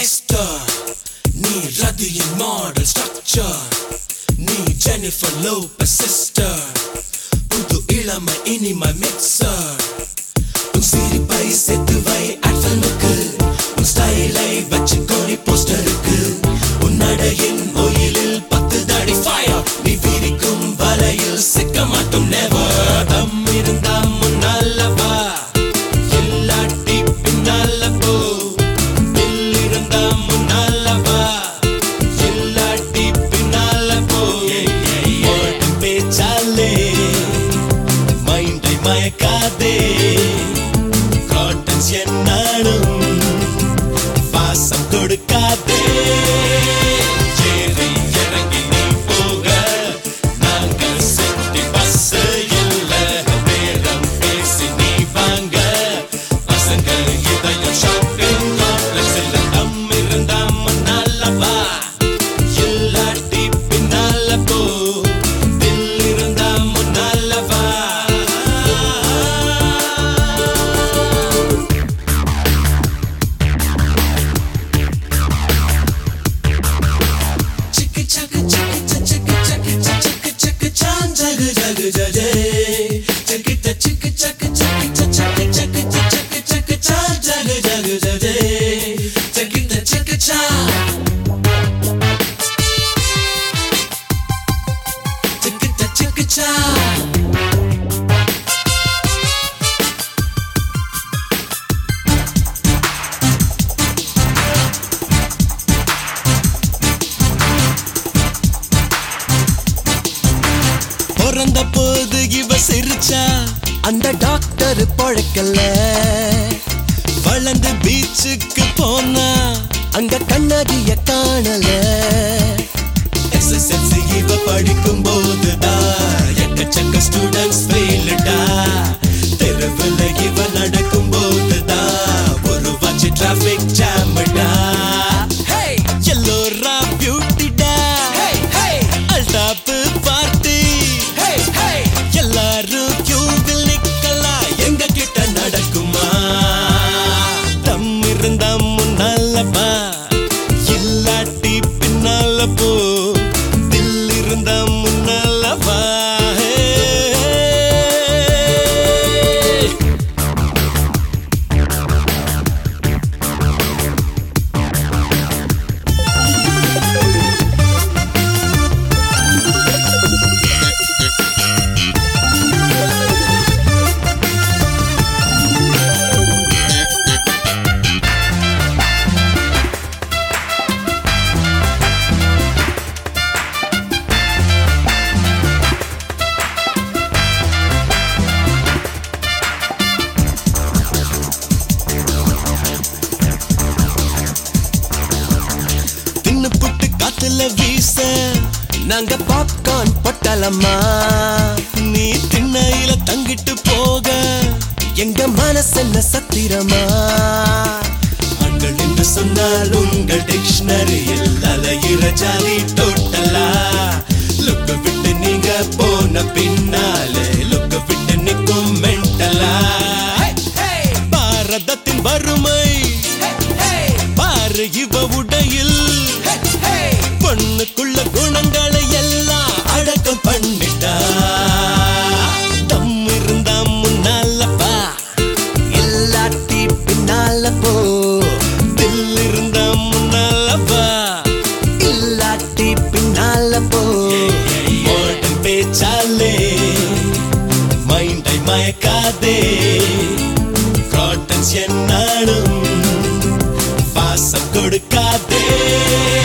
Esther, நீ ரதியின் model structure, நீ ஜெனிஃபர் லோபஸ் சிஸ்டர், புது இளமை இனிமை மிக்சர். உன் சிரிப்பை சேர்த்து வை ஆட்ஃபில்முக்கு, உன் ஸ்டைலை வச்சுக்கோ நீ போஸ்டருக்கு. உன் நடையின் ஒயிலில் 10 தடி ஃபயர், நீ விரிக்கும் வலையில் சிக்க மாட்டோம் நெவர். தம் இருந்தா முன்னால வா, இல்லாட்டி பின்னால போ. தில் இருந்தா முன்னால வா, இல்லாட்டி பின்னால போ. ஓடும் பேச்சாலே மைண்டை மயக்காதே, காட்டன்ஸ் என்னாலும் வாசம் கொடுக்காதே. ஏறி இறங்கி நீ போக நாங்கள் சிட்டி பஸ் இல்ல, பேரம் பேசி நீ வாங்க பசங்க இதயம் ஷாப்பிங் காம்ப்ளெக்ஸ் இல்ல. தம் இருந்தா முன்னால வா, இல்லாட்டி பின்னால போ. தில் இருந்தா முன்னால வா. Chicka chaka chaka chaka chaka chaka chaka chan jaga jaga jaga. Chaka chaka chaka chaka chaka chaka chaka chaka chan jaga jaga jaga. Chaka chaka cha. Chaka chaka cha. பிறந்த போது இவ சிரிச்சா அந்த டாக்டர் பொழைக்கல. வளர்ந்து பீச்சுக்கு போனா அங்க கண்ணாடிய காணல. எஸ்எஸ்எல்சி இவ படிக்கும் போதுதான் எக்கச்சக்க ஸ்டூடெண்ட்ஸ் ஃபெயில்டா. தெருவில் இவ நடக்கும் போதுதான் ஒரு வாட்சி டிராபிக் ஜாம்டா. எல்லோரா பியூட்டிடா, அல்டாப்பு பார்ட்டி, எல்லாரும் கியூவில் நிக்கலாம், எங்க கிட்ட நடக்குமா? தம் இருந்தா முன்னால வா, இல்லாட்டி பின்னால போ. தில் இருந்தா முன்னால வா. தின்னு புட்டு காத்துல வீச நாங்க பாப்கார்ன் பொட்டலம்மா. நீ திண்ணையில தங்கிட்டு போக எங்க மனசென்ன சத்திரமா. ஆண்கள் என்று சொன்னால் உங்கள் டிக்ஷனரியில் அலையிற ஜாலி டோட்டலா. லுக்க விட்டு நீங்க போன பின்னாலே லுக்க விட்டு நிற்கும் மென்டலா. பாரதத்தின் வறுமை பாரு இவ உடையில், பொண்ணுக்குள்ள குணங்களை எல்லாம் அடக்கம் பண்ணிட்டா. தம் இருந்தா முன்னால வா, இல்லாட்டி பின்னால போ. தில் இருந்தா முன்னால வா, இல்லாட்டி பின்னால போ. ஓடும் பேச்சாலே மைண்டை மயக்காதே, காட்டன்ஸ் என்னாலும் வாசம் கொடுக்காதே.